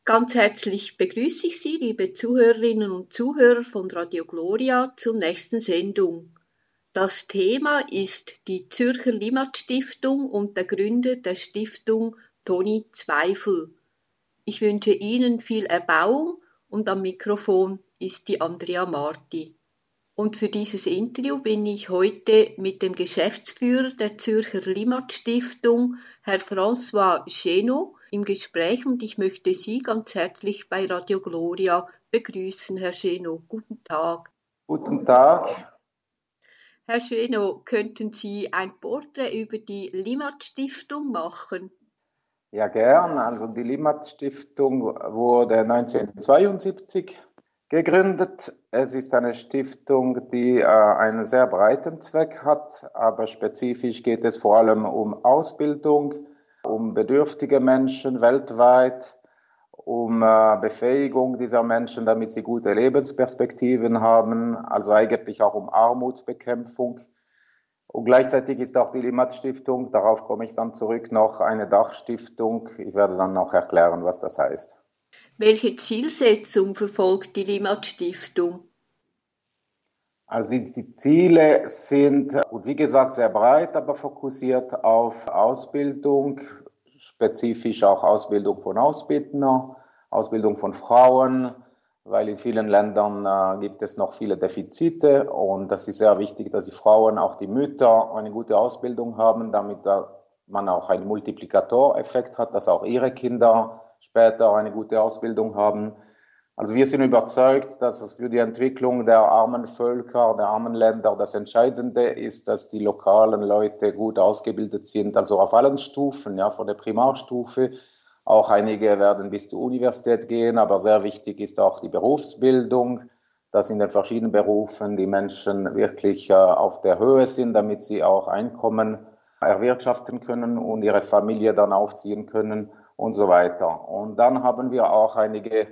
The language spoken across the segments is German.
Ganz herzlich begrüße ich Sie, liebe Zuhörerinnen und Zuhörer von Radio Gloria, zur nächsten Sendung. Das Thema ist die Zürcher Limmat-Stiftung und der Gründer der Stiftung Toni Zweifel. Ich wünsche Ihnen viel Erbauung und am Mikrofon ist die Andrea Marti. Und für dieses Interview bin ich heute mit dem Geschäftsführer der Zürcher Limmat-Stiftung, Herr François Genot, im Gespräch und ich möchte Sie ganz herzlich bei Radio Gloria begrüßen, Herr Genot. Guten Tag. Guten Tag. Herr Genot, könnten Sie ein Porträt über die Limmat-Stiftung machen? Ja, gern. Also die Limmat-Stiftung wurde 1972 gegründet. Es ist eine Stiftung, die einen sehr breiten Zweck hat, aber spezifisch geht es vor allem um Ausbildung, um bedürftige Menschen weltweit, um Befähigung dieser Menschen, damit sie gute Lebensperspektiven haben, also eigentlich auch um Armutsbekämpfung. Und gleichzeitig ist auch die Limmat-Stiftung, darauf komme ich dann zurück, noch eine Dachstiftung. Ich werde dann noch erklären, was das heißt. Welche Zielsetzung verfolgt die Limmat-Stiftung? Also die Ziele sind, wie gesagt, sehr breit, aber fokussiert auf Ausbildung, spezifisch auch Ausbildung von Ausbildern, Ausbildung von Frauen, weil in vielen Ländern gibt es noch viele Defizite und das ist sehr wichtig, dass die Frauen, auch die Mütter, eine gute Ausbildung haben, damit man auch einen Multiplikatoreffekt hat, dass auch ihre Kinder später eine gute Ausbildung haben. Also wir sind überzeugt, dass es für die Entwicklung der armen Völker, der armen Länder das Entscheidende ist, dass die lokalen Leute gut ausgebildet sind, also auf allen Stufen, ja, von der Primarstufe. Auch einige werden bis zur Universität gehen, aber sehr wichtig ist auch die Berufsbildung, dass in den verschiedenen Berufen die Menschen wirklich auf der Höhe sind, damit sie auch Einkommen erwirtschaften können und ihre Familie dann aufziehen können und so weiter. Und dann haben wir auch einige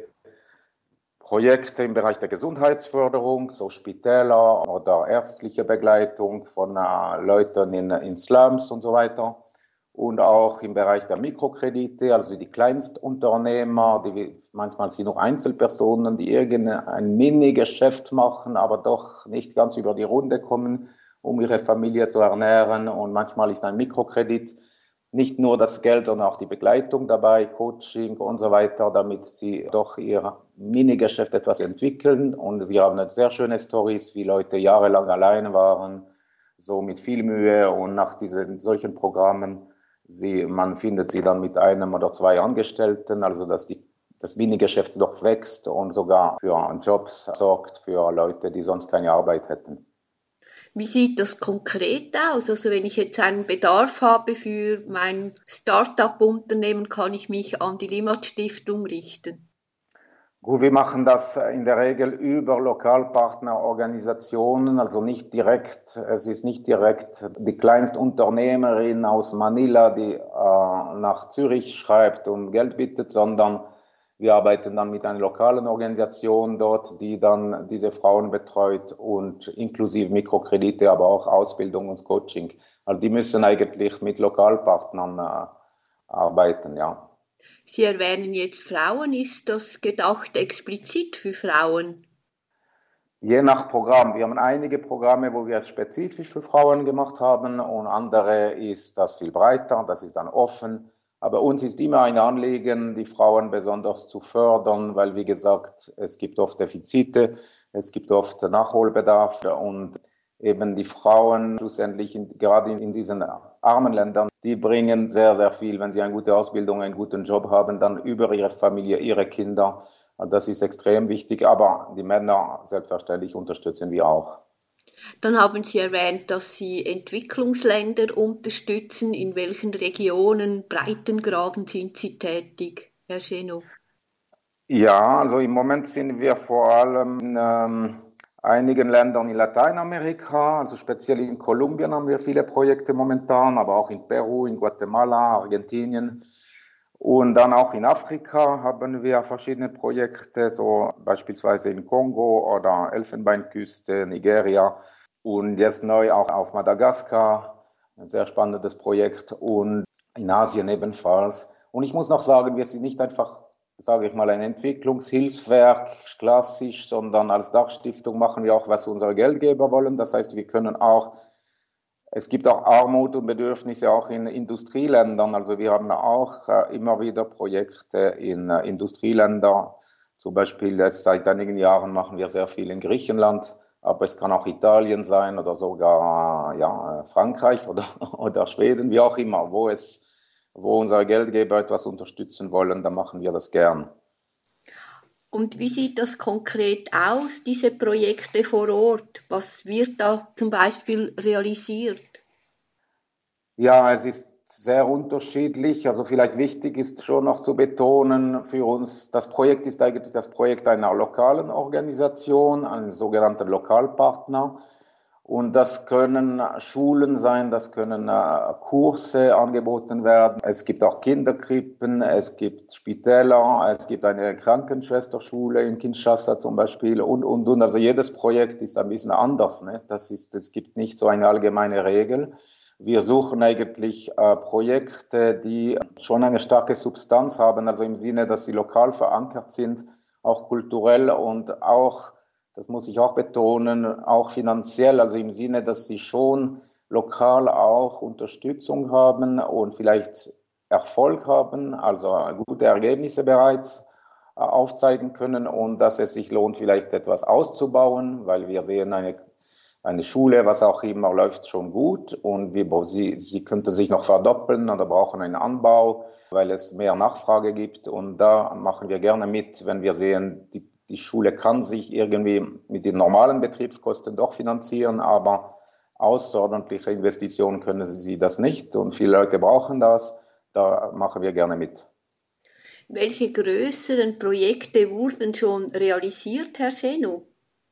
Projekte im Bereich der Gesundheitsförderung, so Spitäler oder ärztliche Begleitung von Leuten in Slums und so weiter. Und auch im Bereich der Mikrokredite, also die Kleinstunternehmer, manchmal sind nur Einzelpersonen, die irgendein Mini-Geschäft machen, aber doch nicht ganz über die Runde kommen, um ihre Familie zu ernähren. Und manchmal ist ein Mikrokredit nicht nur das Geld, sondern auch die Begleitung dabei, Coaching und so weiter, damit sie doch ihr Minigeschäft etwas entwickeln. Und wir haben sehr schöne Stories, wie Leute jahrelang alleine waren, so mit viel Mühe und nach solchen Programmen, man findet sie dann mit einem oder zwei Angestellten, also dass das Minigeschäft doch wächst und sogar für Jobs sorgt für Leute, die sonst keine Arbeit hätten. Wie sieht das konkret aus? Also wenn ich jetzt einen Bedarf habe für mein Start-up-Unternehmen, kann ich mich an die Limmat-Stiftung richten? Gut, wir machen das in der Regel über Lokalpartnerorganisationen, also nicht direkt, es ist nicht direkt die Kleinstunternehmerin aus Manila, die nach Zürich schreibt und Geld bittet, sondern wir arbeiten dann mit einer lokalen Organisation dort, die dann diese Frauen betreut und inklusive Mikrokredite, aber auch Ausbildung und Coaching. Also die müssen eigentlich mit Lokalpartnern arbeiten, ja. Sie erwähnen jetzt Frauen. Ist das gedacht explizit für Frauen? Je nach Programm. Wir haben einige Programme, wo wir es spezifisch für Frauen gemacht haben und andere ist das viel breiter, das ist dann offen. Aber uns ist immer ein Anliegen, die Frauen besonders zu fördern, weil, wie gesagt, es gibt oft Defizite, es gibt oft Nachholbedarf und eben die Frauen schlussendlich, gerade in diesen armen Ländern, die bringen sehr, sehr viel, wenn sie eine gute Ausbildung, einen guten Job haben, dann über ihre Familie, ihre Kinder. Das ist extrem wichtig, aber die Männer selbstverständlich unterstützen wir auch. Dann haben Sie erwähnt, dass Sie Entwicklungsländer unterstützen. In welchen Regionen, Breitengraden sind Sie tätig, Herr Genot? Ja, also im Moment sind wir vor allem in einigen Ländern in Lateinamerika, also speziell in Kolumbien haben wir viele Projekte momentan, aber auch in Peru, in Guatemala, Argentinien. Und dann auch in Afrika haben wir verschiedene Projekte, so beispielsweise in Kongo oder Elfenbeinküste, Nigeria und jetzt neu auch auf Madagaskar, ein sehr spannendes Projekt und in Asien ebenfalls. Und ich muss noch sagen, wir sind nicht einfach sage ich mal, ein Entwicklungshilfswerk klassisch, sondern als Dachstiftung machen wir auch, was unsere Geldgeber wollen. Das heißt, wir können auch, es gibt auch Armut und Bedürfnisse auch in Industrieländern. Also wir haben auch immer wieder Projekte in Industrieländern. Zum Beispiel jetzt seit einigen Jahren machen wir sehr viel in Griechenland, aber es kann auch Italien sein oder sogar ja, Frankreich oder, oder Schweden, wie auch immer, wo unsere Geldgeber etwas unterstützen wollen, dann machen wir das gern. Und wie sieht das konkret aus, diese Projekte vor Ort? Was wird da zum Beispiel realisiert? Ja, es ist sehr unterschiedlich. Also vielleicht wichtig ist schon noch zu betonen für uns, das Projekt ist eigentlich das Projekt einer lokalen Organisation, einem sogenannten Lokalpartner. Und das können Schulen sein, das können Kurse angeboten werden. Es gibt auch Kinderkrippen, es gibt Spitäler, es gibt eine Krankenschwesterschule in Kinshasa zum Beispiel und. Also jedes Projekt ist ein bisschen anders. Ne? Es gibt nicht so eine allgemeine Regel. Wir suchen eigentlich Projekte, die schon eine starke Substanz haben, also im Sinne, dass sie lokal verankert sind, auch kulturell und auch, das muss ich auch betonen, auch finanziell, also im Sinne, dass sie schon lokal auch Unterstützung haben und vielleicht Erfolg haben, also gute Ergebnisse bereits aufzeigen können und dass es sich lohnt, vielleicht etwas auszubauen, weil wir sehen eine Schule, was auch immer, läuft schon gut und sie könnte sich noch verdoppeln oder brauchen einen Anbau, weil es mehr Nachfrage gibt. Und da machen wir gerne mit, wenn wir sehen, die Schule kann sich irgendwie mit den normalen Betriebskosten doch finanzieren, aber außerordentliche Investitionen können sie das nicht und viele Leute brauchen das. Da machen wir gerne mit. Welche größeren Projekte wurden schon realisiert, Herr Scheno?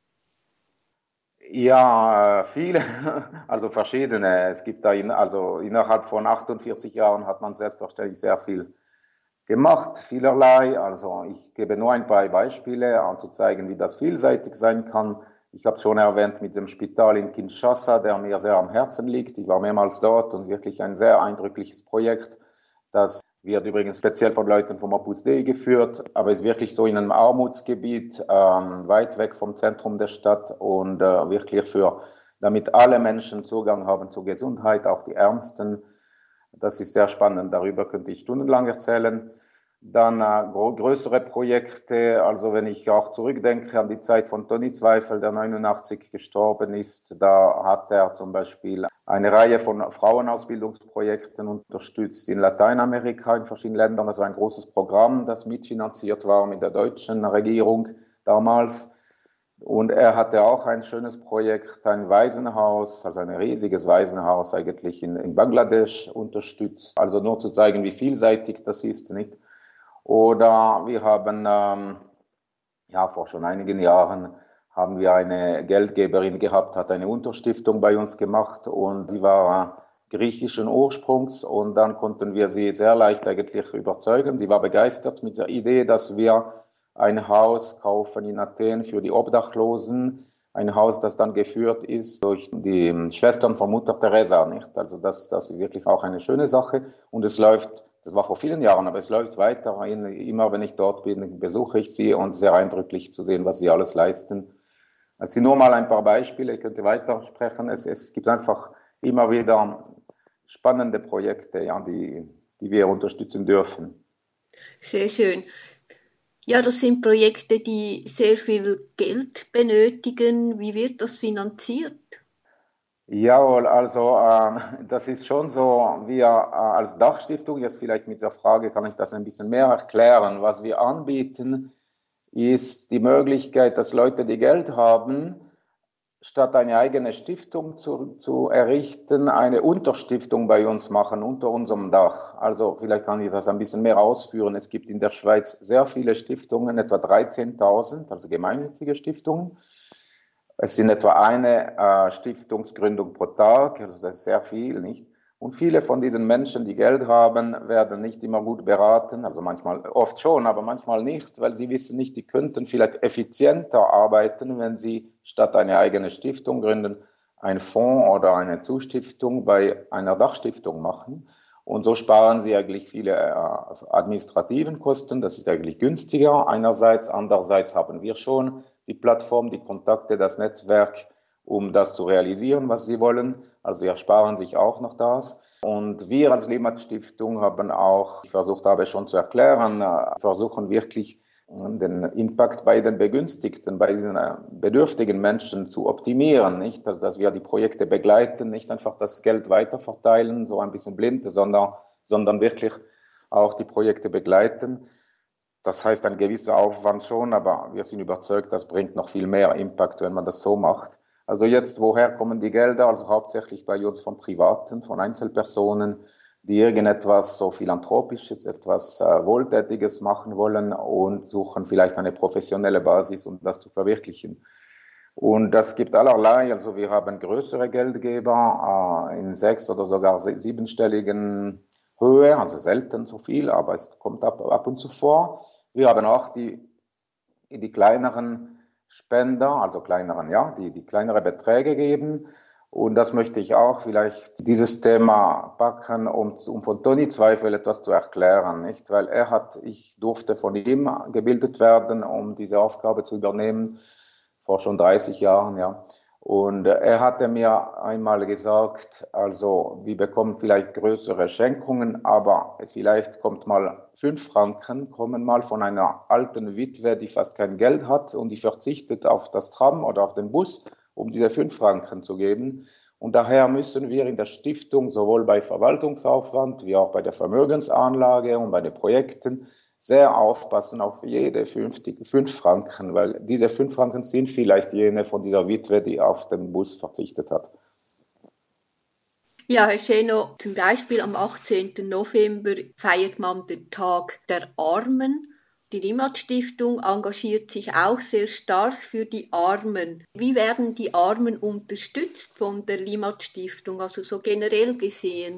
Ja, viele, also verschiedene. Es gibt also innerhalb von 48 Jahren hat man selbstverständlich sehr viel gemacht, vielerlei. Also ich gebe nur ein paar Beispiele, um zu zeigen, wie das vielseitig sein kann. Ich habe schon erwähnt mit dem Spital in Kinshasa, der mir sehr am Herzen liegt. Ich war mehrmals dort und wirklich ein sehr eindrückliches Projekt. Das wird übrigens speziell von Leuten vom Opus Dei geführt, aber ist wirklich so in einem Armutsgebiet, weit weg vom Zentrum der Stadt und wirklich damit alle Menschen Zugang haben zur Gesundheit, auch die Ärmsten. Das ist sehr spannend, darüber könnte ich stundenlang erzählen. Dann größere Projekte, also wenn ich auch zurückdenke an die Zeit von Toni Zweifel, der 89 gestorben ist, da hat er zum Beispiel eine Reihe von Frauenausbildungsprojekten unterstützt in Lateinamerika, in verschiedenen Ländern. Das war ein großes Programm, das mitfinanziert war mit der deutschen Regierung damals. Und er hatte auch ein schönes Projekt, ein Waisenhaus, also ein riesiges Waisenhaus eigentlich in Bangladesch unterstützt. Also nur zu zeigen, wie vielseitig das ist, nicht? Oder wir haben, ja, vor schon einigen Jahren haben wir eine Geldgeberin gehabt, hat eine Unterstiftung bei uns gemacht und sie war griechischen Ursprungs und dann konnten wir sie sehr leicht eigentlich überzeugen. Sie war begeistert mit der Idee, dass wir ein Haus kaufen in Athen für die Obdachlosen. Ein Haus, das dann geführt ist durch die Schwestern von Mutter Teresa, nicht? Also das ist wirklich auch eine schöne Sache und es läuft, das war vor vielen Jahren, aber es läuft weiter. Immer wenn ich dort bin, besuche ich sie und sehr eindrücklich zu sehen, was sie alles leisten. Das sind nur mal ein paar Beispiele, ich könnte weitersprechen. Es gibt einfach immer wieder spannende Projekte, ja, die wir unterstützen dürfen. Sehr schön. Ja, das sind Projekte, die sehr viel Geld benötigen. Wie wird das finanziert? Jawohl, also das ist schon so, wir als Dachstiftung, jetzt vielleicht mit der Frage kann ich das ein bisschen mehr erklären. Was wir anbieten, ist die Möglichkeit, dass Leute, die Geld haben, statt eine eigene Stiftung zu errichten, eine Unterstiftung bei uns machen, unter unserem Dach. Also vielleicht kann ich das ein bisschen mehr ausführen. Es gibt in der Schweiz sehr viele Stiftungen, etwa 13.000, also gemeinnützige Stiftungen. Es sind etwa eine Stiftungsgründung pro Tag, also das ist sehr viel, nicht? Und viele von diesen Menschen, die Geld haben, werden nicht immer gut beraten, also manchmal, oft schon, aber manchmal nicht, weil sie wissen nicht, die könnten vielleicht effizienter arbeiten, wenn sie statt eine eigene Stiftung gründen, einen Fonds oder eine Zustiftung bei einer Dachstiftung machen. Und so sparen sie eigentlich viele administrativen Kosten. Das ist eigentlich günstiger einerseits. Andererseits haben wir schon die Plattform, die Kontakte, das Netzwerk, um das zu realisieren, was sie wollen. Also sie ersparen sich auch noch das. Und wir als Limat Stiftung haben auch, ich versucht habe schon zu erklären, versuchen wirklich den Impact bei den Begünstigten, bei diesen bedürftigen Menschen zu optimieren, nicht? Also, dass wir die Projekte begleiten, nicht einfach das Geld weiterverteilen, so ein bisschen blind, sondern wirklich auch die Projekte begleiten. Das heißt ein gewisser Aufwand schon, aber wir sind überzeugt, das bringt noch viel mehr Impact, wenn man das so macht. Also jetzt, woher kommen die Gelder? Also hauptsächlich bei uns von Privaten, von Einzelpersonen, die irgendetwas so Philanthropisches, etwas Wohltätiges machen wollen und suchen vielleicht eine professionelle Basis, um das zu verwirklichen. Und das gibt allerlei, also wir haben größere Geldgeber in 6- oder sogar 7-stelligen Höhe, also selten so viel, aber es kommt ab und zu vor. Wir haben auch die kleineren Spender, also kleineren, ja, die kleinere Beträge geben. Und das möchte ich auch vielleicht dieses Thema packen, um von Toni Zweifel etwas zu erklären, nicht? Weil ich durfte von ihm gebildet werden, um diese Aufgabe zu übernehmen, vor schon 30 Jahren, ja. Und er hatte mir einmal gesagt, also wir bekommen vielleicht größere Schenkungen, aber vielleicht kommt mal 5 Franken, kommen mal von einer alten Witwe, die fast kein Geld hat und die verzichtet auf das Tram oder auf den Bus, um diese 5 Franken zu geben. Und daher müssen wir in der Stiftung sowohl bei Verwaltungsaufwand wie auch bei der Vermögensanlage und bei den Projekten sehr aufpassen auf jede 5 Franken, weil diese 5 Franken sind vielleicht jene von dieser Witwe, die auf den Bus verzichtet hat. Ja, Herr Scheno, zum Beispiel am 18. November feiert man den Tag der Armen. Die Limat Stiftung engagiert sich auch sehr stark für die Armen. Wie werden die Armen unterstützt von der Limat Stiftung, also so generell gesehen?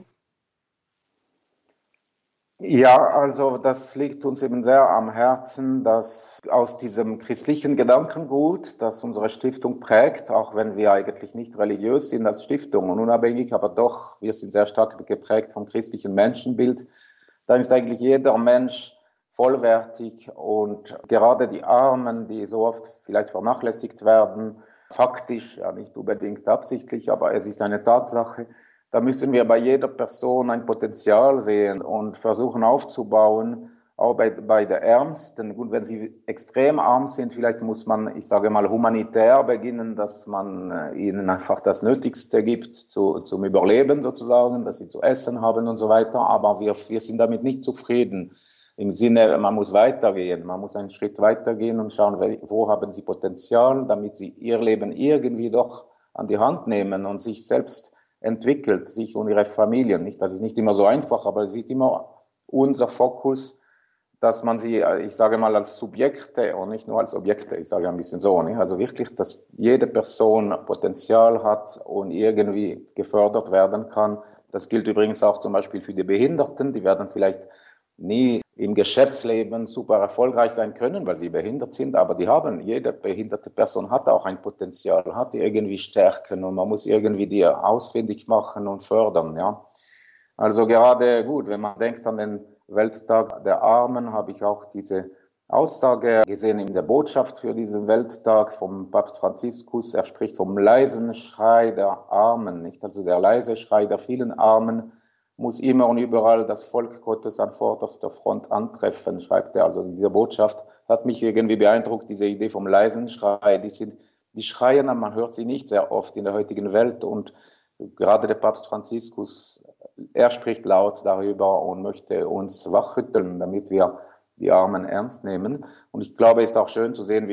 Ja, also das liegt uns eben sehr am Herzen, dass aus diesem christlichen Gedankengut, das unsere Stiftung prägt, auch wenn wir eigentlich nicht religiös sind als Stiftung und unabhängig, aber doch, wir sind sehr stark geprägt vom christlichen Menschenbild, dann ist eigentlich jeder Mensch vollwertig und gerade die Armen, die so oft vielleicht vernachlässigt werden, faktisch, ja nicht unbedingt absichtlich, aber es ist eine Tatsache. Da müssen wir bei jeder Person ein Potenzial sehen und versuchen aufzubauen, auch bei der Ärmsten. Gut, wenn sie extrem arm sind, vielleicht muss man, ich sage mal, humanitär beginnen, dass man ihnen einfach das Nötigste gibt zum Überleben sozusagen, dass sie zu essen haben und so weiter. Aber wir sind damit nicht zufrieden. Im Sinne, man muss weitergehen, man muss einen Schritt weitergehen und schauen, wo haben sie Potenzial, damit sie ihr Leben irgendwie doch an die Hand nehmen und sich selbst entwickelt, sich und ihre Familien. Nicht, das ist nicht immer so einfach, aber es ist immer unser Fokus, dass man sie, ich sage mal, als Subjekte und nicht nur als Objekte, ich sage ein bisschen so, nicht? Also wirklich, dass jede Person Potenzial hat und irgendwie gefördert werden kann. Das gilt übrigens auch zum Beispiel für die Behinderten, die werden vielleicht nie im Geschäftsleben super erfolgreich sein können, weil sie behindert sind, aber jede behinderte Person hat auch ein Potenzial, hat irgendwie Stärken und man muss irgendwie die ausfindig machen und fördern, ja. Also gerade gut, wenn man denkt an den Welttag der Armen, habe ich auch diese Aussage gesehen in der Botschaft für diesen Welttag vom Papst Franziskus. Er spricht vom leisen Schrei der Armen, nicht? Also der leise Schrei der vielen Armen muss immer und überall das Volk Gottes an vorderster Front antreffen, schreibt er. Also diese Botschaft hat mich irgendwie beeindruckt, diese Idee vom leisen Schrei. Die schreien, man hört sie nicht sehr oft in der heutigen Welt und gerade der Papst Franziskus, er spricht laut darüber und möchte uns wachrütteln, damit wir die Armen ernst nehmen. Und ich glaube, es ist auch schön zu sehen,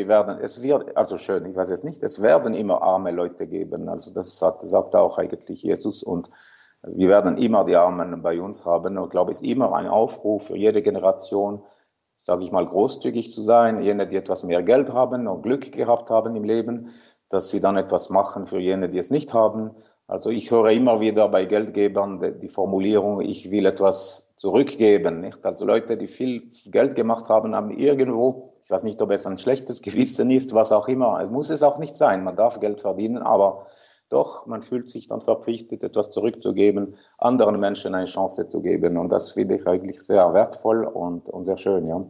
also schön, ich weiß es nicht, es werden immer arme Leute geben. Also das sagt auch eigentlich Jesus und wir werden immer die Armen bei uns haben. Und ich glaube, es ist immer ein Aufruf für jede Generation, sage ich mal, großzügig zu sein. Jene, die etwas mehr Geld haben und Glück gehabt haben im Leben, dass sie dann etwas machen für jene, die es nicht haben. Also ich höre immer wieder bei Geldgebern die Formulierung, ich will etwas zurückgeben. Nicht? Also Leute, die viel Geld gemacht haben, haben irgendwo, ich weiß nicht, ob es ein schlechtes Gewissen ist, was auch immer, es muss es auch nicht sein, man darf Geld verdienen, aber doch, man fühlt sich dann verpflichtet, etwas zurückzugeben, anderen Menschen eine Chance zu geben. Und das finde ich eigentlich sehr wertvoll und sehr schön, ja.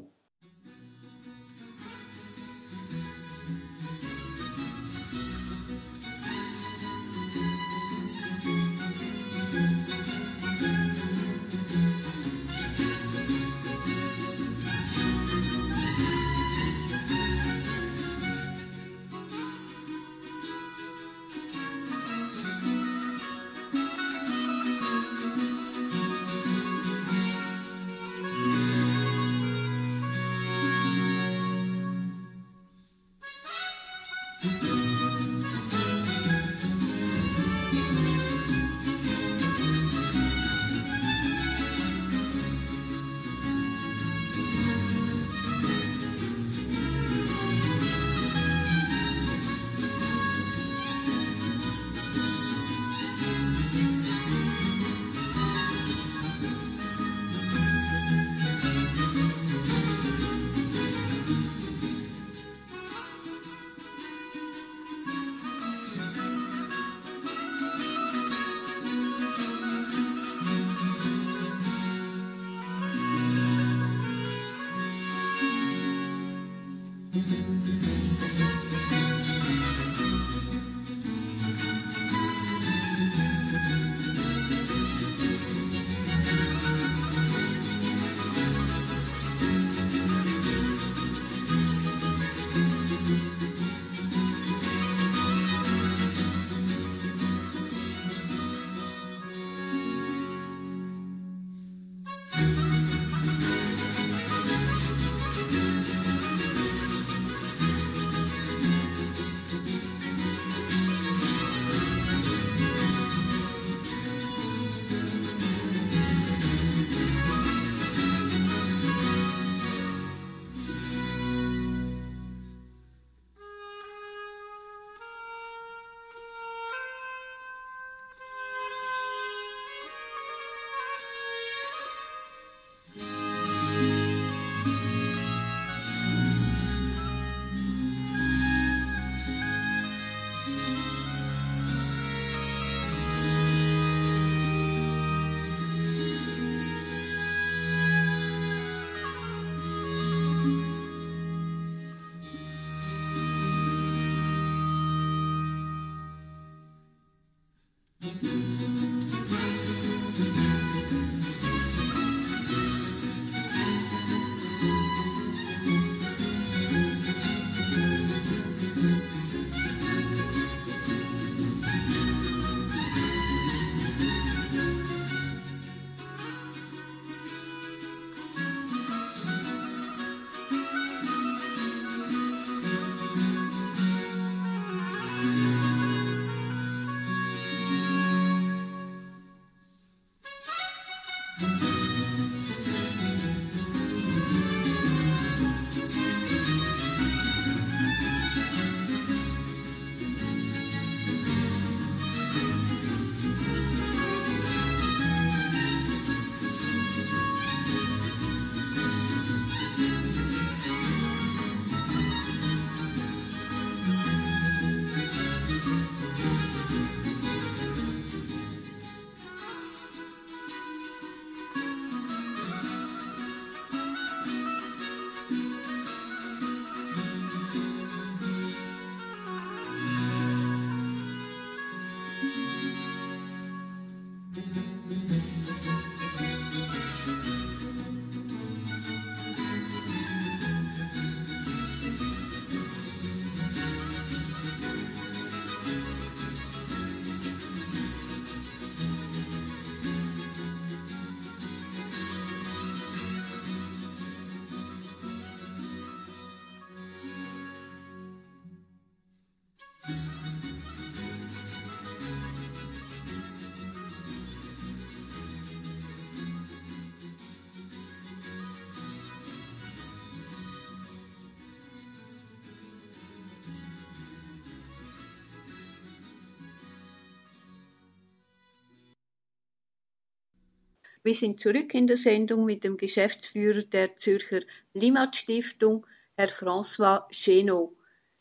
Wir sind zurück in der Sendung mit dem Geschäftsführer der Zürcher Limmat Stiftung, Herr François Genot.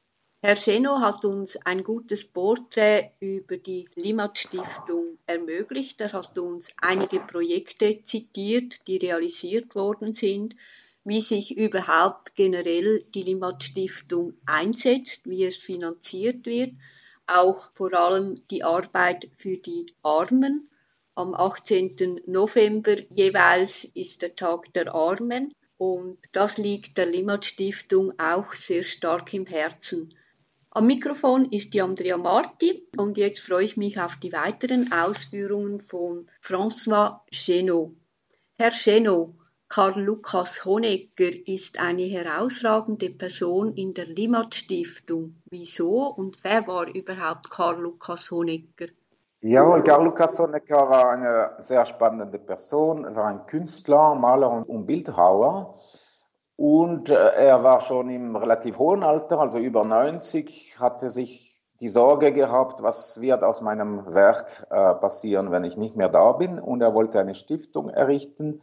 Herr Scheno hat uns ein gutes Porträt über die Limmat-Stiftung ermöglicht. Er hat uns einige Projekte zitiert, die realisiert worden sind, wie sich überhaupt generell die Limmat-Stiftung einsetzt, wie es finanziert wird, auch vor allem die Arbeit für die Armen. Am 18. November jeweils ist der Tag der Armen und das liegt der Limmat-Stiftung auch sehr stark im Herzen. Am Mikrofon ist die Andrea Marti und jetzt freue ich mich auf die weiteren Ausführungen von François Genot. Herr Genot, Karl Lukas Honegger ist eine herausragende Person in der Limmat-Stiftung. Wieso und wer war überhaupt Karl Lukas Honegger? Jawohl, Karl Lukas Honegger war eine sehr spannende Person. Er war ein Künstler, Maler und Bildhauer. Und er war schon im relativ hohen Alter, also über 90, hatte sich die Sorge gehabt, was wird aus meinem Werk passieren, wenn ich nicht mehr da bin. Und er wollte eine Stiftung errichten.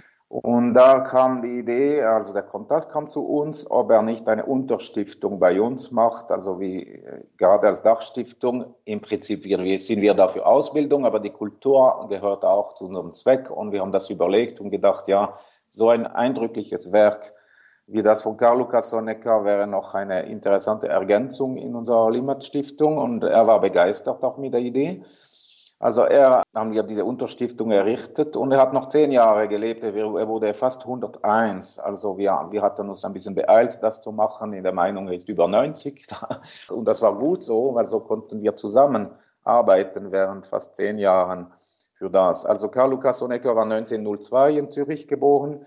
Und da kam die Idee, also der Kontakt kam zu uns, ob er nicht eine Unterstiftung bei uns macht, also wie gerade als Dachstiftung. Im Prinzip sind wir da für Ausbildung, aber die Kultur gehört auch zu unserem Zweck. Und wir haben das überlegt und gedacht, ja, so ein eindrückliches Werk wie das von Karl Lukas Honegger wäre noch eine interessante Ergänzung in unserer Limmat-Stiftung. Und er war begeistert auch mit der Idee. Also haben wir diese Unterstiftung errichtet und er hat noch 10 Jahre gelebt. Er wurde fast 101. Also wir hatten uns ein bisschen beeilt, das zu machen. In der Meinung, er ist über 90. Und das war gut so, weil so konnten wir zusammenarbeiten während fast 10 Jahren für das. Also Karl Lukas Honegger war 1902 in Zürich geboren.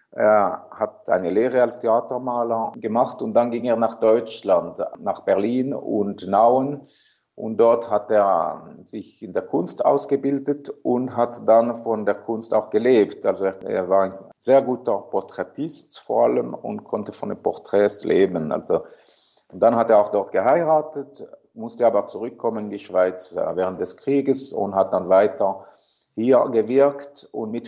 Er hat eine Lehre als Theatermaler gemacht und dann ging er nach Deutschland, nach Berlin und Nauen. Und dort hat er sich in der Kunst ausgebildet und hat dann von der Kunst auch gelebt. Also er war ein sehr guter Porträtist vor allem und konnte von den Porträts leben. Also, und dann hat er auch dort geheiratet, musste aber zurückkommen in die Schweiz während des Krieges und hat dann weiter hier gewirkt. Und mit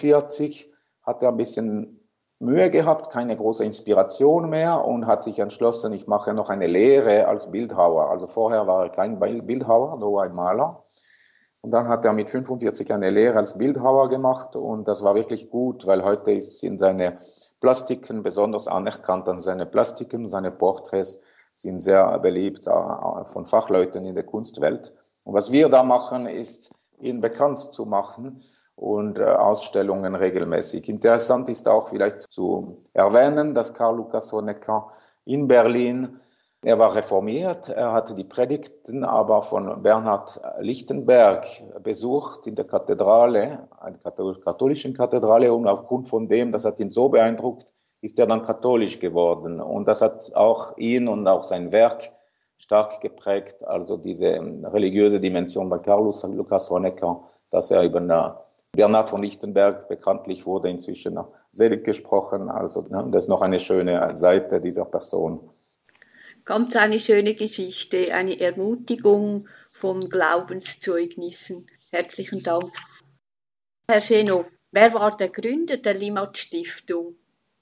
45 hat er ein bisschen Mühe gehabt, keine große Inspiration mehr und hat sich entschlossen, ich mache noch eine Lehre als Bildhauer. Also vorher war er kein Bildhauer, nur ein Maler. Und dann hat er mit 45 eine Lehre als Bildhauer gemacht und das war wirklich gut, weil heute sind seine Plastiken besonders anerkannt. Also seine Plastiken, seine Porträts sind sehr beliebt von Fachleuten in der Kunstwelt. Und was wir da machen, ist, ihn bekannt zu machen und Ausstellungen regelmäßig. Interessant ist auch vielleicht zu erwähnen, dass Karl Lukas Honegger in Berlin, er war reformiert, er hatte die Predigten aber von Bernhard Lichtenberg besucht in der Kathedrale, einer katholischen Kathedrale, und aufgrund von dem, das hat ihn so beeindruckt, ist er dann katholisch geworden. Und das hat auch ihn und auch sein Werk stark geprägt, also diese religiöse Dimension bei Karl Lukas Honegger, dass er eben Bernhard von Lichtenberg bekanntlich wurde inzwischen selig gesprochen. Also das ist noch eine schöne Seite dieser Person. Ganz eine schöne Geschichte, eine Ermutigung von Glaubenszeugnissen. Herzlichen Dank. Herr Genot, wer war der Gründer der Limmat-Stiftung?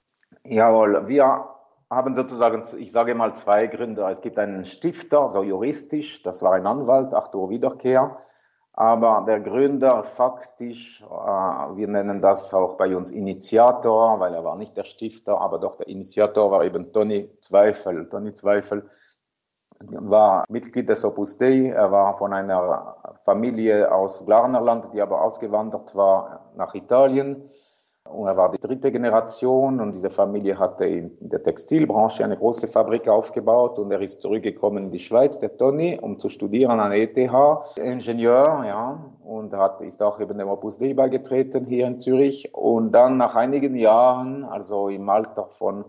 Jawohl, wir haben sozusagen, ich sage mal, 2 Gründer. Es gibt einen Stifter, so juristisch, das war ein Anwalt, Arthur Wiederkehr. Aber der Gründer faktisch, wir nennen das auch bei uns Initiator, weil er war nicht der Stifter, aber doch der Initiator war eben Toni Zweifel. Toni Zweifel war Mitglied des Opus Dei, er war von einer Familie aus Glarnerland, die aber ausgewandert war nach Italien. Und er war die 3. Generation und diese Familie hatte in der Textilbranche eine große Fabrik aufgebaut und er ist zurückgekommen in die Schweiz, der Toni, um zu studieren an ETH, Ingenieur, ja, und ist auch eben dem Opus Dei beigetreten hier in Zürich. Und dann nach einigen Jahren, also im Alter von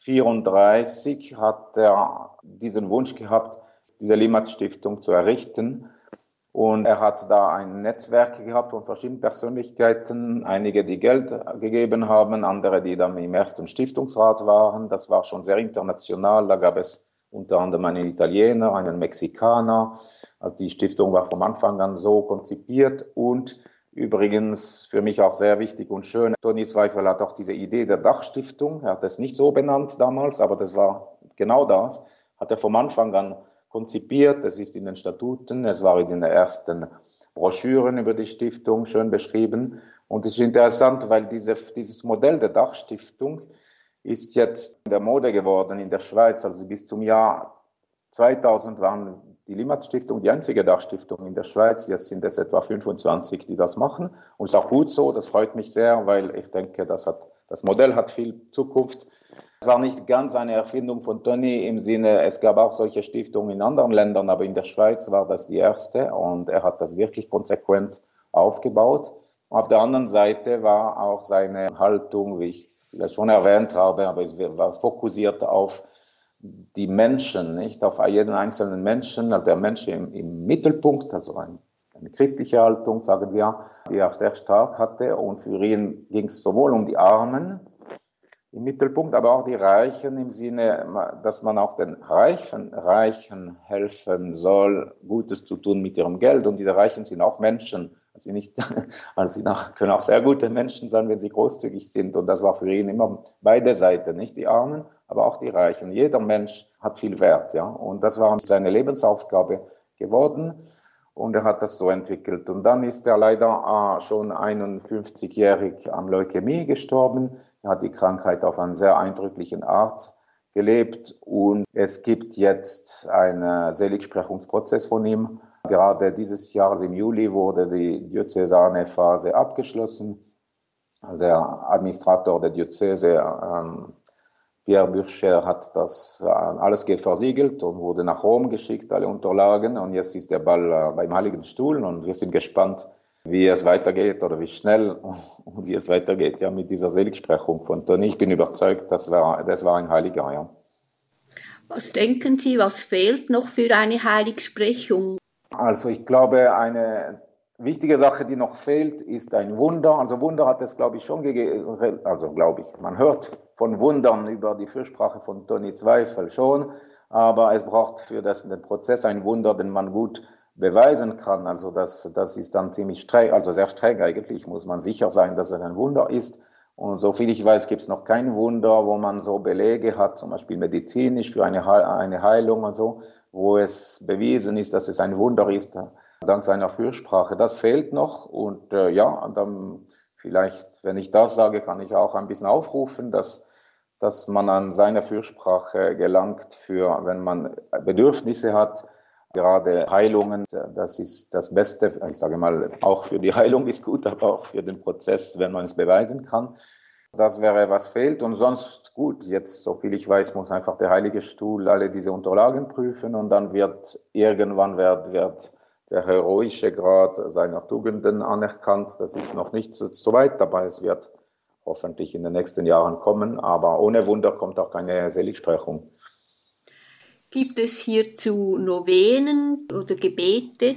34, hat er diesen Wunsch gehabt, diese Limmat-Stiftung zu errichten. Und er hat da ein Netzwerk gehabt von verschiedenen Persönlichkeiten, einige, die Geld gegeben haben, andere, die dann im ersten Stiftungsrat waren. Das war schon sehr international. Da gab es unter anderem einen Italiener, einen Mexikaner. Also die Stiftung war vom Anfang an so konzipiert. Und übrigens für mich auch sehr wichtig und schön, Toni Zweifel hat auch diese Idee der Dachstiftung, er hat es nicht so benannt damals, aber das war genau das, hat er vom Anfang an konzipiert. Es ist in den Statuten, es war in den ersten Broschüren über die Stiftung schön beschrieben. Und es ist interessant, weil dieses Modell der Dachstiftung ist jetzt in der Mode geworden in der Schweiz. Also bis zum Jahr 2000 waren die Limmat-Stiftung die einzige Dachstiftung in der Schweiz. Jetzt sind es etwa 25, die das machen. Und es ist auch gut so, das freut mich sehr, weil ich denke, das Modell hat viel Zukunft. Es war nicht ganz eine Erfindung von Tony im Sinne, es gab auch solche Stiftungen in anderen Ländern, aber in der Schweiz war das die erste und er hat das wirklich konsequent aufgebaut. Auf der anderen Seite war auch seine Haltung, wie ich vielleicht schon erwähnt habe, aber es war fokussiert auf die Menschen, nicht auf jeden einzelnen Menschen, also der Mensch im Mittelpunkt, also eine christliche Haltung, sagen wir, die er sehr stark hatte. Und für ihn ging es sowohl um die Armen im Mittelpunkt, aber auch die Reichen im Sinne, dass man auch den Reichen helfen soll, Gutes zu tun mit ihrem Geld. Und diese Reichen sind auch Menschen. Sie können auch sehr gute Menschen sein, wenn sie großzügig sind. Und das war für ihn immer beide Seiten, nicht die Armen, aber auch die Reichen. Jeder Mensch hat viel Wert, ja. Und das war seine Lebensaufgabe geworden. Und er hat das so entwickelt. Und dann ist er leider schon 51-jährig an Leukämie gestorben. Er hat die Krankheit auf eine sehr eindrückliche Art gelebt. Und es gibt jetzt einen Seligsprechungsprozess von ihm. Gerade dieses Jahr, also im Juli, wurde die diözesane Phase abgeschlossen. Der Administrator der Diözese, Pierre Burcher, hat das alles versiegelt und wurde nach Rom geschickt, alle Unterlagen. Und jetzt ist der Ball beim Heiligen Stuhl und wir sind gespannt, wie es weitergeht oder wie schnell und wie es weitergeht, ja, mit dieser Seligsprechung von Tony. Ich bin überzeugt, das war ein Heiliger, ja. Was denken Sie, was fehlt noch für eine Heiligsprechung? Also ich glaube, eine wichtige Sache, die noch fehlt, ist ein Wunder. Also Wunder hat es, glaube ich, schon gegeben. Also glaube ich, man hört von Wundern über die Fürsprache von Tony Zweifel schon, aber es braucht für den Prozess ein Wunder, den man gut beweisen kann. Also das ist dann ziemlich streng, also sehr streng eigentlich, muss man sicher sein, dass es ein Wunder ist. Und soviel ich weiß, gibt es noch kein Wunder, wo man so Belege hat, zum Beispiel medizinisch für eine Heilung und so, wo es bewiesen ist, dass es ein Wunder ist, dank seiner Fürsprache. Das fehlt noch und ja, dann vielleicht, wenn ich das sage, kann ich auch ein bisschen aufrufen, dass man an seine Fürsprache gelangt, für wenn man Bedürfnisse hat, gerade Heilungen, das ist das Beste. Ich sage mal, auch für die Heilung ist gut, aber auch für den Prozess, wenn man es beweisen kann. Das wäre, was fehlt. Und sonst gut, jetzt, so viel ich weiß, muss einfach der Heilige Stuhl alle diese Unterlagen prüfen und dann wird irgendwann wird der heroische Grad seiner Tugenden anerkannt. Das ist noch nicht so weit, aber es wird hoffentlich in den nächsten Jahren kommen. Aber ohne Wunder kommt auch keine Seligsprechung. Gibt es hierzu Novenen oder Gebete?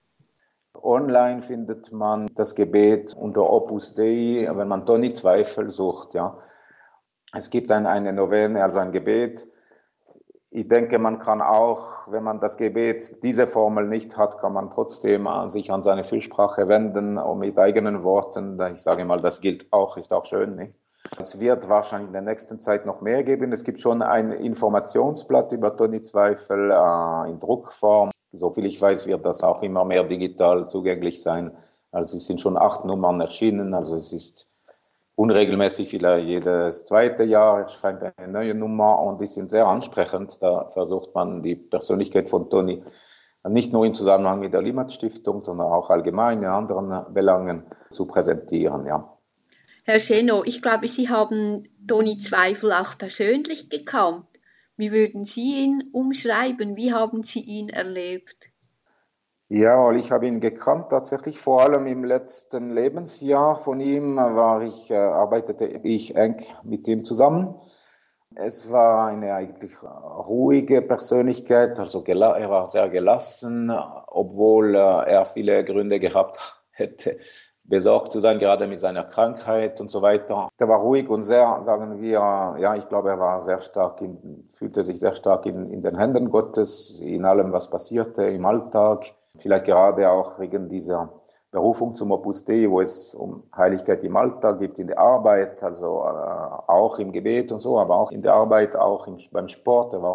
Online findet man das Gebet unter Opus Dei, wenn man Tony Zweifel sucht, ja. Es gibt eine Novene, also ein Gebet. Ich denke, man kann auch, wenn man das Gebet, diese Formel nicht hat, kann man trotzdem sich an seine Fürsprache wenden und mit eigenen Worten, ich sage mal, das gilt auch, ist auch schön, nicht? Es wird wahrscheinlich in der nächsten Zeit noch mehr geben. Es gibt schon ein Informationsblatt über Tony Zweifel in Druckform. Soviel ich weiß, wird das auch immer mehr digital zugänglich sein. Also es sind schon 8 Nummern erschienen. Also es ist unregelmäßig, vielleicht jedes zweite Jahr erscheint eine neue Nummer und die sind sehr ansprechend. Da versucht man die Persönlichkeit von Tony nicht nur im Zusammenhang mit der Limmat-Stiftung, sondern auch allgemein in anderen Belangen zu präsentieren, ja. Herr Scheno, ich glaube, Sie haben Tony Zweifel auch persönlich gekannt. Wie würden Sie ihn umschreiben? Wie haben Sie ihn erlebt? Ja, ich habe ihn gekannt, tatsächlich vor allem im letzten Lebensjahr von ihm arbeitete ich eng mit ihm zusammen. Es war eine eigentlich ruhige Persönlichkeit, also er war sehr gelassen, obwohl er viele Gründe gehabt hätte, besorgt zu sein, gerade mit seiner Krankheit und so weiter. Er war ruhig und sehr, sagen wir, ja, ich glaube, er war fühlte sich sehr stark in den Händen Gottes, in allem, was passierte im Alltag. Vielleicht gerade auch wegen dieser Berufung zum Opus Dei, wo es um Heiligkeit im Alltag geht, in der Arbeit, also auch im Gebet und so, aber auch in der Arbeit, auch beim Sport. Er war auch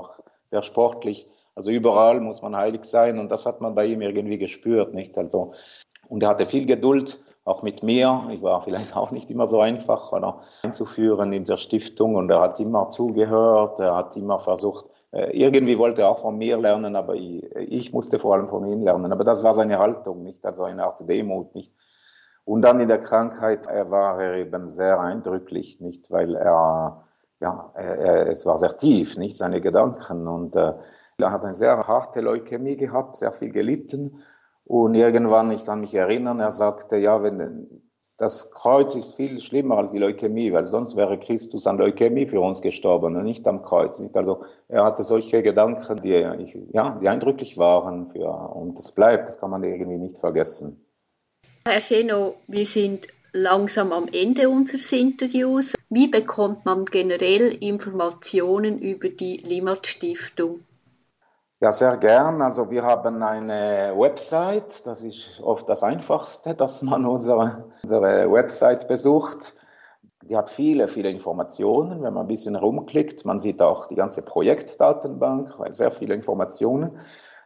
sehr sportlich. Also überall muss man heilig sein und das hat man bei ihm irgendwie gespürt, nicht? Also, und er hatte viel Geduld, auch mit mir. Ich war vielleicht auch nicht immer so einfach, oder, einzuführen in der Stiftung und er hat immer zugehört, er hat immer versucht, irgendwie wollte er auch von mir lernen, aber ich musste vor allem von ihm lernen. Aber das war seine Haltung, nicht? Also eine Art Demut, nicht? Und dann in der Krankheit, war er eben sehr eindrücklich, nicht? Weil es war sehr tief, nicht? Seine Gedanken und, er hat eine sehr harte Leukämie gehabt, sehr viel gelitten. Und irgendwann, ich kann mich erinnern, er sagte, ja, das Kreuz ist viel schlimmer als die Leukämie, weil sonst wäre Christus an Leukämie für uns gestorben und nicht am Kreuz. Nicht? Also er hatte solche Gedanken, die eindrücklich waren und das bleibt, das kann man irgendwie nicht vergessen. Herr Scheno, wir sind langsam am Ende unseres Interviews. Wie bekommt man generell Informationen über die Limmat-Stiftung? Ja, sehr gern. Also wir haben eine Website, das ist oft das Einfachste, dass man unsere Website besucht. Die hat viele, viele Informationen, wenn man ein bisschen rumklickt. Man sieht auch die ganze Projektdatenbank, sehr viele Informationen.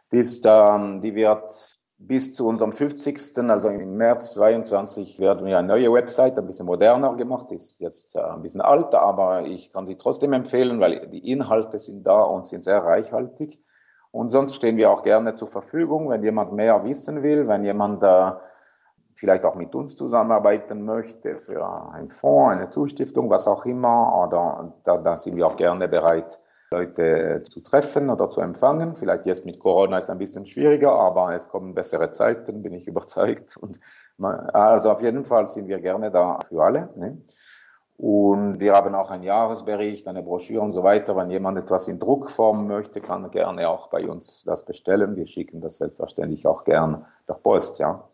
Die wird bis zu unserem 50., also im März 22, werden wir eine neue Website, ein bisschen moderner gemacht, ist jetzt ein bisschen alt, aber ich kann sie trotzdem empfehlen, weil die Inhalte sind da und sind sehr reichhaltig. Und sonst stehen wir auch gerne zur Verfügung, wenn jemand mehr wissen will, wenn jemand vielleicht auch mit uns zusammenarbeiten möchte für einen Fonds, eine Zustiftung, was auch immer, oder da sind wir auch gerne bereit, Leute zu treffen oder zu empfangen. Vielleicht jetzt mit Corona ist es ein bisschen schwieriger, aber es kommen bessere Zeiten, bin ich überzeugt. Also auf jeden Fall sind wir gerne da für alle. Ne? Und wir haben auch einen Jahresbericht, eine Broschüre und so weiter. Wenn jemand etwas in Druckform möchte, kann er gerne auch bei uns das bestellen. Wir schicken das selbstverständlich auch gern per Post, ja.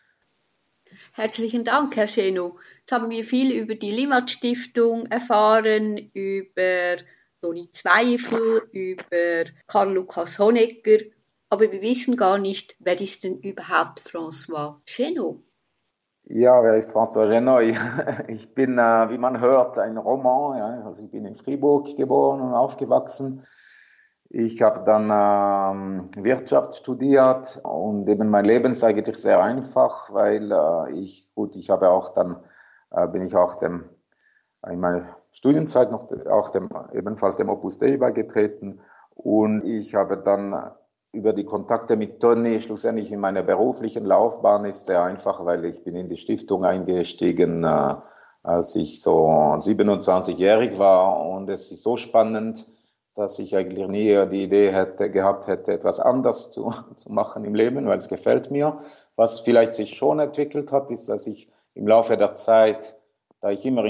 Herzlichen Dank, Herr Scheno. Jetzt haben wir viel über die Limmat-Stiftung erfahren, über Toni Zweifel, über Karl-Lukas Honegger, aber wir wissen gar nicht, wer ist denn überhaupt François Scheno? Ja, wer ist François Genot? Ich bin, wie man hört, ein Roman. Ja. Also ich bin in Fribourg geboren und aufgewachsen. Ich habe dann Wirtschaft studiert und eben mein Leben ist eigentlich sehr einfach, weil ich habe auch dann, bin ich auch in meiner Studienzeit noch auch ebenfalls dem Opus Dei beigetreten und ich habe dann über die Kontakte mit Toni schlussendlich in meiner beruflichen Laufbahn ist sehr einfach, weil ich bin in die Stiftung eingestiegen, als ich so 27-jährig war und es ist so spannend, dass ich eigentlich nie die Idee gehabt hätte, etwas anders zu machen im Leben, weil es gefällt mir. Was vielleicht sich schon entwickelt hat, ist, dass ich im Laufe der Zeit, da ich immer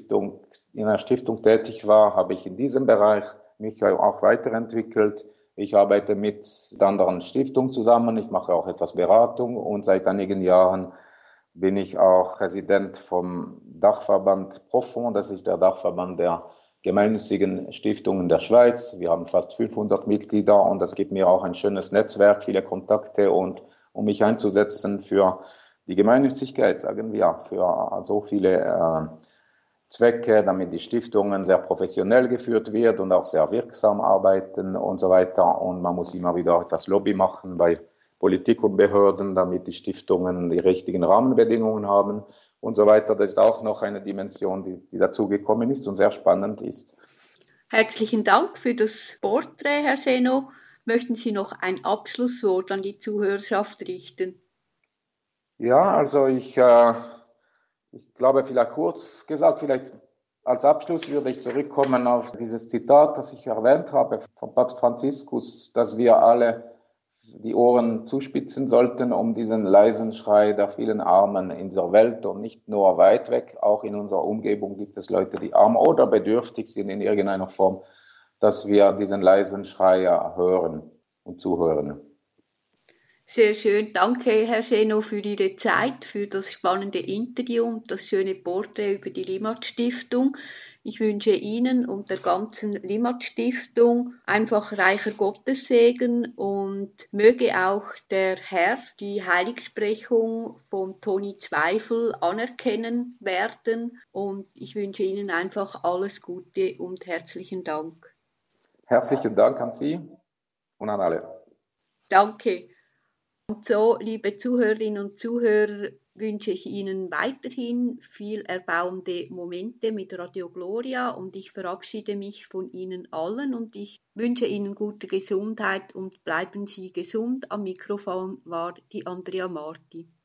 in einer Stiftung tätig war, habe ich in diesem Bereich mich auch weiterentwickelt. Ich arbeite mit anderen Stiftungen zusammen, ich mache auch etwas Beratung und seit einigen Jahren bin ich auch Präsident vom Dachverband Profond, das ist der Dachverband der gemeinnützigen Stiftungen der Schweiz. Wir haben fast 500 Mitglieder und das gibt mir auch ein schönes Netzwerk, viele Kontakte und um mich einzusetzen für die Gemeinnützigkeit, sagen wir, für so viele Zwecke, damit die Stiftungen sehr professionell geführt wird und auch sehr wirksam arbeiten und so weiter. Und man muss immer wieder etwas Lobby machen bei Politik und Behörden, damit die Stiftungen die richtigen Rahmenbedingungen haben und so weiter. Das ist auch noch eine Dimension, die dazugekommen ist und sehr spannend ist. Herzlichen Dank für das Porträt, Herr Scheno. Möchten Sie noch ein Abschlusswort an die Zuhörerschaft richten? Ja, also ich glaube, vielleicht kurz gesagt, vielleicht als Abschluss würde ich zurückkommen auf dieses Zitat, das ich erwähnt habe von Papst Franziskus, dass wir alle die Ohren zuspitzen sollten, um diesen leisen Schrei der vielen Armen in dieser Welt und nicht nur weit weg, auch in unserer Umgebung gibt es Leute, die arm oder bedürftig sind in irgendeiner Form, dass wir diesen leisen Schrei hören und zuhören. Sehr schön. Danke, Herr Scheno, für Ihre Zeit, für das spannende Interview und das schöne Porträt über die Limmat-Stiftung. Ich wünsche Ihnen und der ganzen Limmat-Stiftung einfach reicher Gottessegen und möge auch der Herr die Heiligsprechung von Toni Zweifel anerkennen werden. Und ich wünsche Ihnen einfach alles Gute und herzlichen Dank. Herzlichen Dank an Sie. und an alle. Danke. Und so, liebe Zuhörerinnen und Zuhörer, wünsche ich Ihnen weiterhin viel erbauende Momente mit Radio Gloria und ich verabschiede mich von Ihnen allen und ich wünsche Ihnen gute Gesundheit und bleiben Sie gesund. Am Mikrofon war die Andrea Marti.